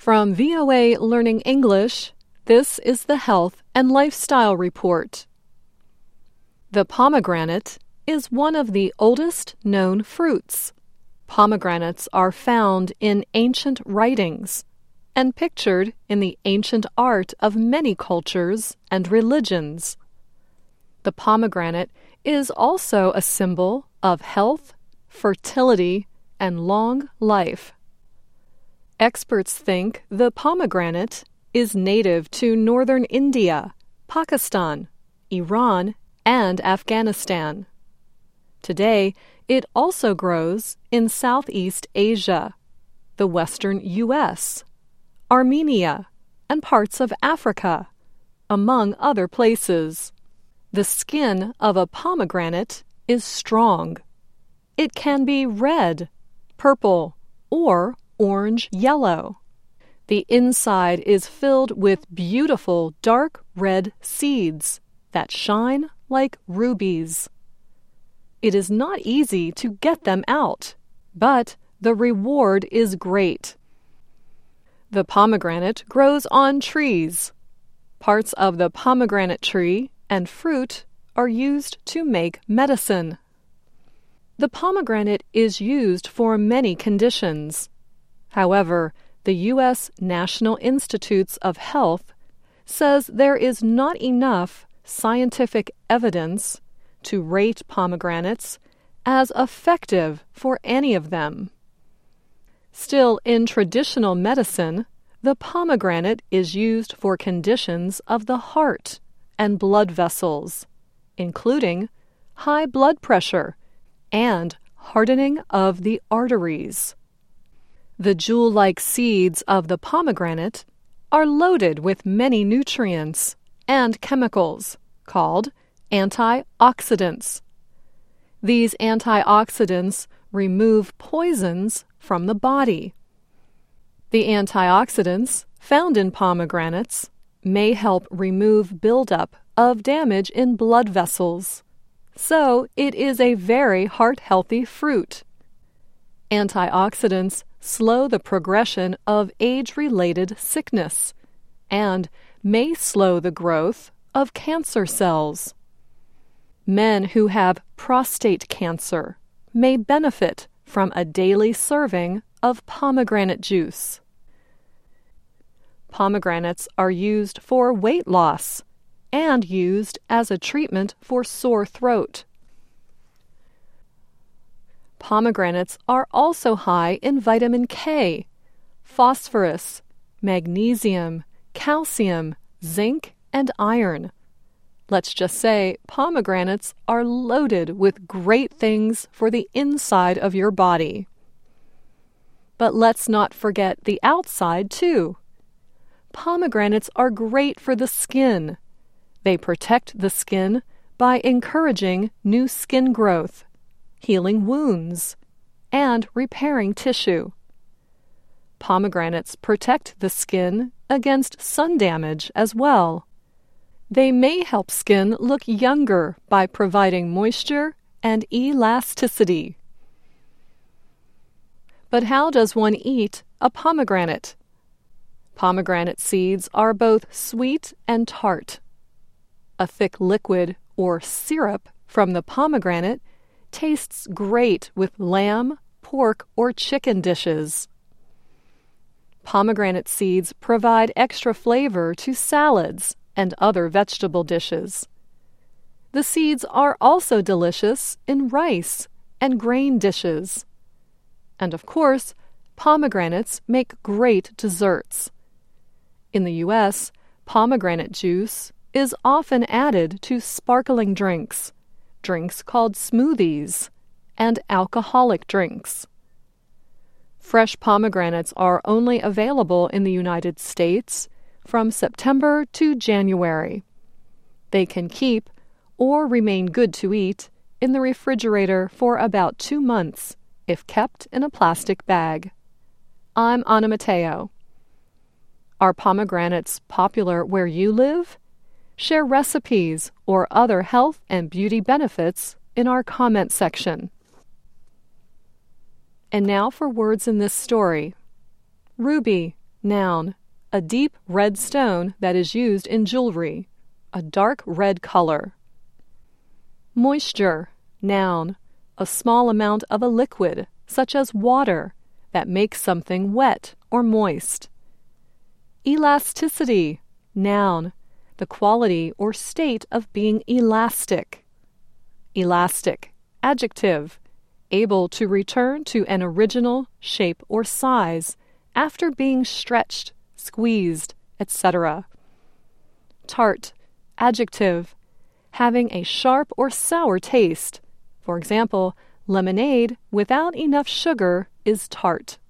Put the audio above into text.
From VOA Learning English, this is the Health and Lifestyle Report. The pomegranate is one of the oldest known fruits. Pomegranates are found in ancient writings and pictured in the ancient art of many cultures and religions. The pomegranate is also a symbol of health, fertility, and long life. Experts think the pomegranate is native to northern India, Pakistan, Iran, and Afghanistan. Today, it also grows in Southeast Asia, the western U.S., Armenia, and parts of Africa, among other places. The skin of a pomegranate is strong. It can be red, purple, or orange-yellow. The inside is filled with beautiful dark red seeds that shine like rubies. It is not easy to get them out, but the reward is great. The pomegranate grows on trees. Parts of the pomegranate tree and fruit are used to make medicine. The pomegranate is used for many conditions. However, the U.S. National Institutes of Health says there is not enough scientific evidence to rate pomegranates as effective for any of them. Still, in traditional medicine, the pomegranate is used for conditions of the heart and blood vessels, including high blood pressure and hardening of the arteries. The jewel-like seeds of the pomegranate are loaded with many nutrients and chemicals called antioxidants. These antioxidants remove poisons from the body. The antioxidants found in pomegranates may help remove buildup of damage in blood vessels, so it is a very heart-healthy fruit. Antioxidants slow the progression of age-related sickness and may slow the growth of cancer cells. Men who have prostate cancer may benefit from a daily serving of pomegranate juice. Pomegranates are used for weight loss and used as a treatment for sore throat. Pomegranates are also high in vitamin K, phosphorus, magnesium, calcium, zinc, and iron. Let's just say pomegranates are loaded with great things for the inside of your body. But let's not forget the outside, too. Pomegranates are great for the skin. They protect the skin by encouraging new skin growth, healing wounds, and repairing tissue. Pomegranates protect the skin against sun damage as well. They may help skin look younger by providing moisture and elasticity. But how does one eat a pomegranate? Pomegranate seeds are both sweet and tart. A thick liquid or syrup from the pomegranate tastes great with lamb, pork, or chicken dishes. Pomegranate seeds provide extra flavor to salads and other vegetable dishes. The seeds are also delicious in rice and grain dishes. And of course, pomegranates make great desserts. In the U.S., pomegranate juice is often added to sparkling drinks called smoothies, and alcoholic drinks. Fresh pomegranates are only available in the United States from September to January. They can keep or remain good to eat in the refrigerator for about 2 months if kept in a plastic bag. I'm Anna Mateo. Are pomegranates popular where you live? Share recipes or other health and beauty benefits in our comment section. And now for words in this story. Ruby, Noun, a deep red stone that is used in jewelry, a dark red color. Moisture, noun, a small amount of a liquid, such as water, that makes something wet or moist. Elasticity, noun, the quality or state of being elastic. Elastic, adjective, able to return to an original shape or size after being stretched, squeezed, etc. Tart, adjective, having a sharp or sour taste. For example, lemonade without enough sugar is tart.